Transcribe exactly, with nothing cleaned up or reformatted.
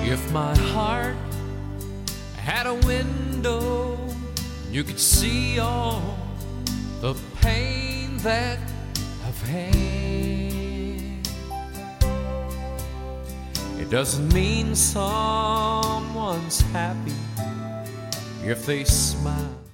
If my heart had a window, you could see all the pain that I've had. It doesn't mean someone's happy if they smile